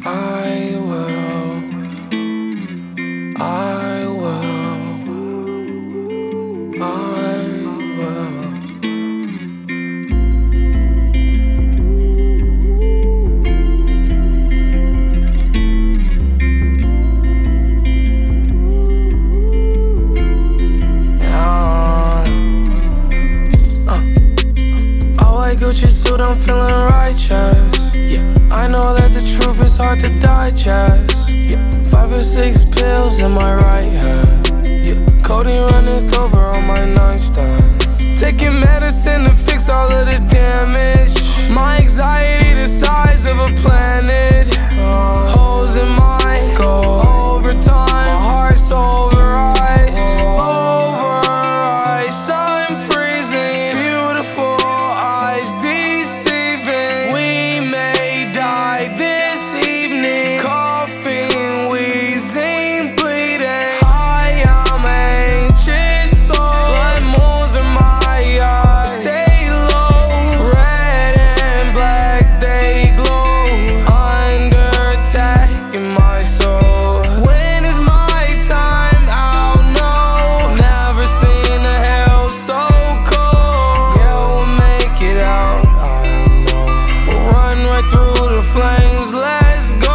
I will. I will. I will. Gucci suit, I'm feeling righteous. Yeah, I know that the truth is hard to digest. Yeah, 5 or 6 pills in my right hand. Yeah, codeine running over on my nightstand. Taking medicine to fix all of the damage. My anxiety the size of a planet. Holes in my skull. Over time, my heart's over ice. Over ice, I'm freezing. Beautiful eyes deceiving. We may die this evening. Coughing, wheezing, bleeding. I am anxious, so blood moons in my eyes. Stay low, red and black, they glow. Under attack in my soul. When is my time? I'll know. Never seen a hell so cold. Yeah, we'll make it out, I know. We'll run right through the flames, let's go.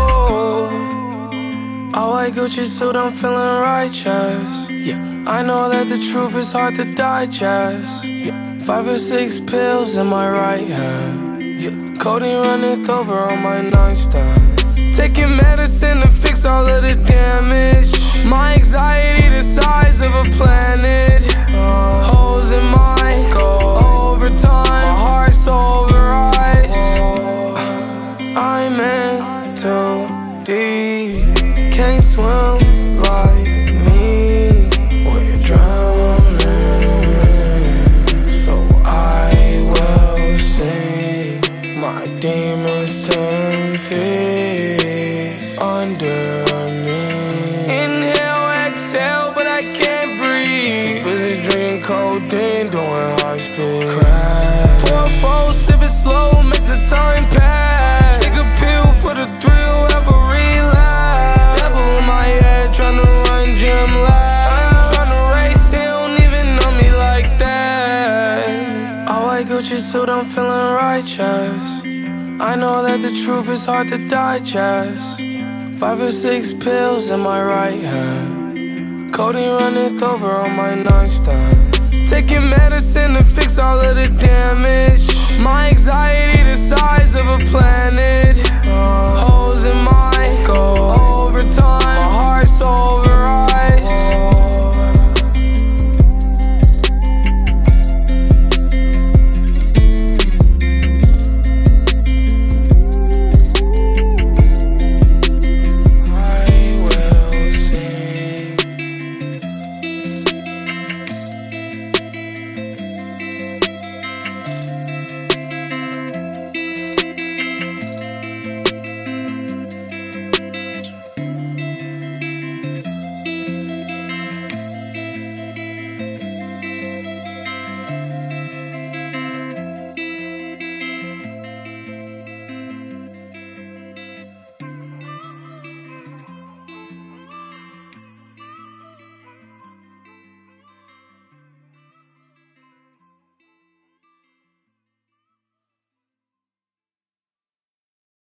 All white Gucci suit, I'm feeling righteous. Yeah, I know that the truth is hard to digest. Yeah, 5 or 6 pills in my right hand. Yeah, codeine running over on my nightstand. Taking medicine to fix all of the damage. My anxiety the size of a planet. Holes in my skull. Over time, my heart's over ice. I'm in too deep. Can't swim like me. We're drowning. So I will see my demons 10 feet under me. Inhale, exhale, but I can't breathe. Too busy drinking codeine, doing high speed. Pour a four, sip it slow, make the time pass. Take a pill for the thrill, have a relapse. Devil in my head, tryna run gym laps. Tryna race, he don't even know me like that. All white Gucci suit, I'm feeling righteous. I know that the truth is hard to digest. 5 or 6 pills in my right hand. Codeine running over on my nightstand. Taking medicine to fix all of the damage. My anxiety